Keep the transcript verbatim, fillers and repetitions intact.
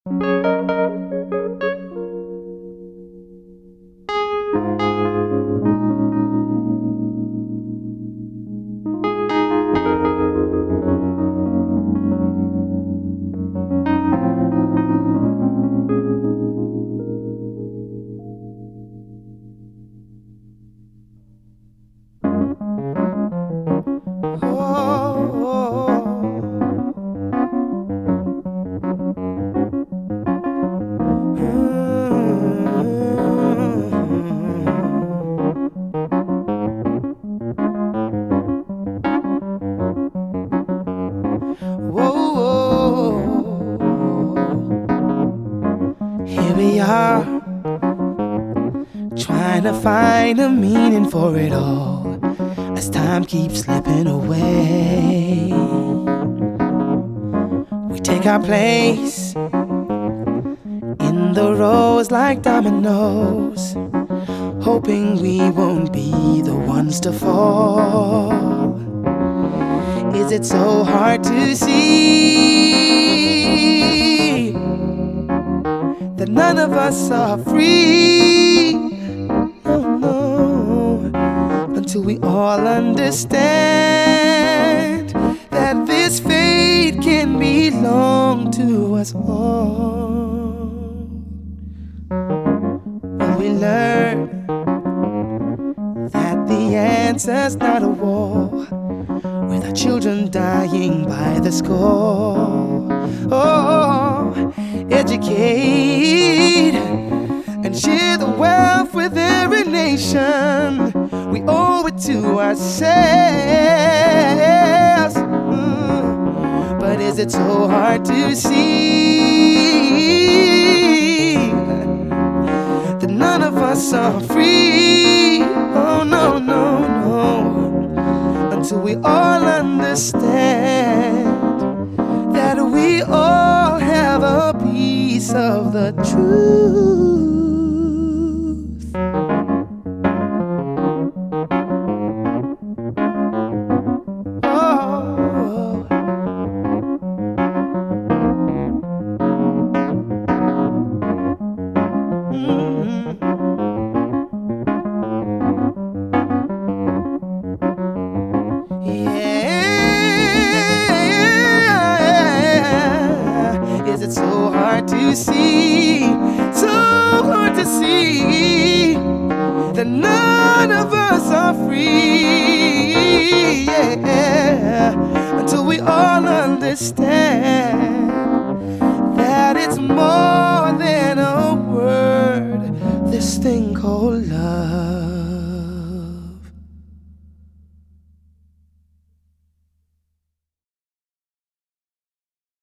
Here we are, trying to find a meaning for it all, as time keeps slipping away. We take our place in the rows like dominoes, hoping we won't be the ones to fall. Is it so hard to see that none of us are free? No, no, until we all understand that this fate can belong to us all. When we learn that the answer's not a war, with our children dying by the score. Oh, educate and share the wealth with every nation. We owe it to ourselves. Mm. But is it so hard to see that none of us are free? Oh, no, no, no. Until we all understand that we all have a piece of the truth. Oh. Mm-hmm. Is it so hard to see, so hard to see that none of us are free? Yeah, until we all understand that it's more than a word, this thing called love.